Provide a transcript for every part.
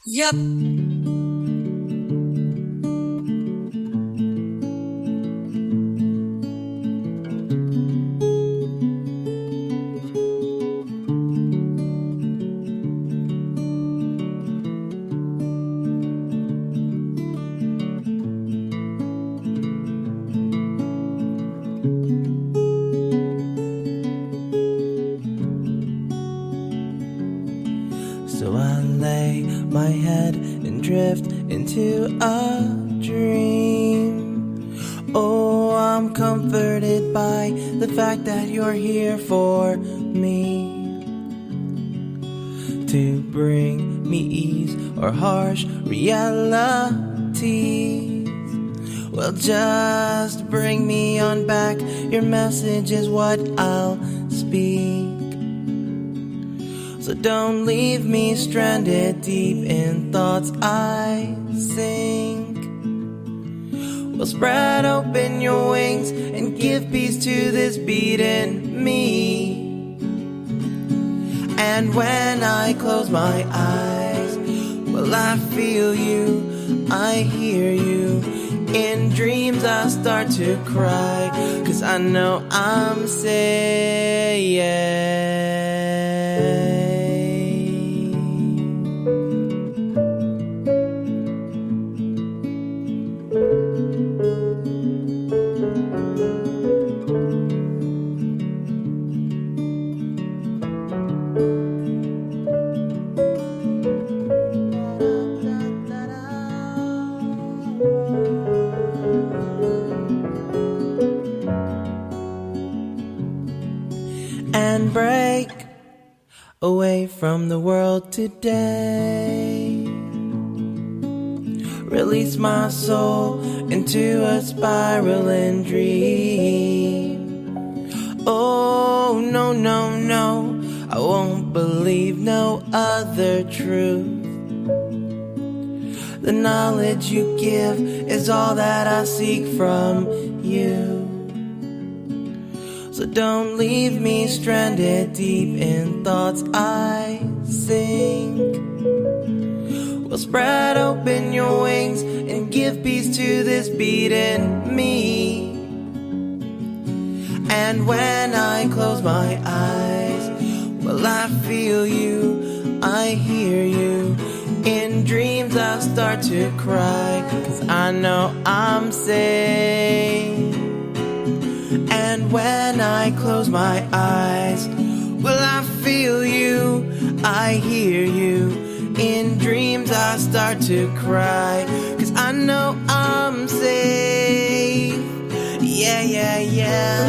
Yep. So I lay my head and drift into a dream. Oh, I'm comforted by the fact that you're here for me, to bring me ease or harsh realities. Well, just bring me on back. Your message is what I'll speak. So don't leave me stranded deep in thoughts I sink. Well, spread open your wings and give peace to this beating me. And when I close my eyes, well, I feel you, I hear you. In dreams I start to cry, 'cause I know I'm safe. And break away from the world today. Release my soul into a spiraling dream. Oh, no, no, no, I won't believe no other truth. The knowledge you give is all that I seek from you. So don't leave me stranded deep in thoughts I sink. Well, spread open your wings and give peace to this beating me. And when I close my eyes, well, I feel you, I hear you. In dreams I start to cry, 'cause I know I'm safe. And when I close my eyes, well, I feel you, I hear you. In dreams I start to cry, 'cause I know I'm safe. Yeah, yeah, yeah.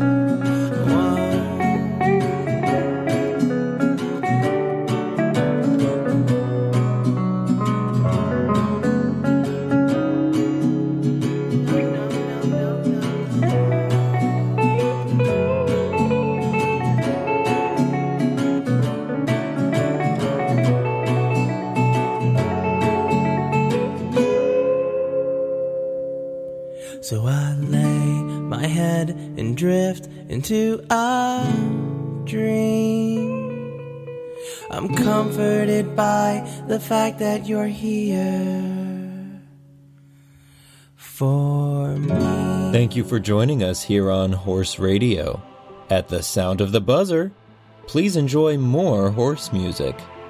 So I lay my head and drift into a dream. I'm comforted by the fact that you're here for me. Thank you for joining us here on Horse Radio. At the sound of the buzzer, please enjoy more horse music.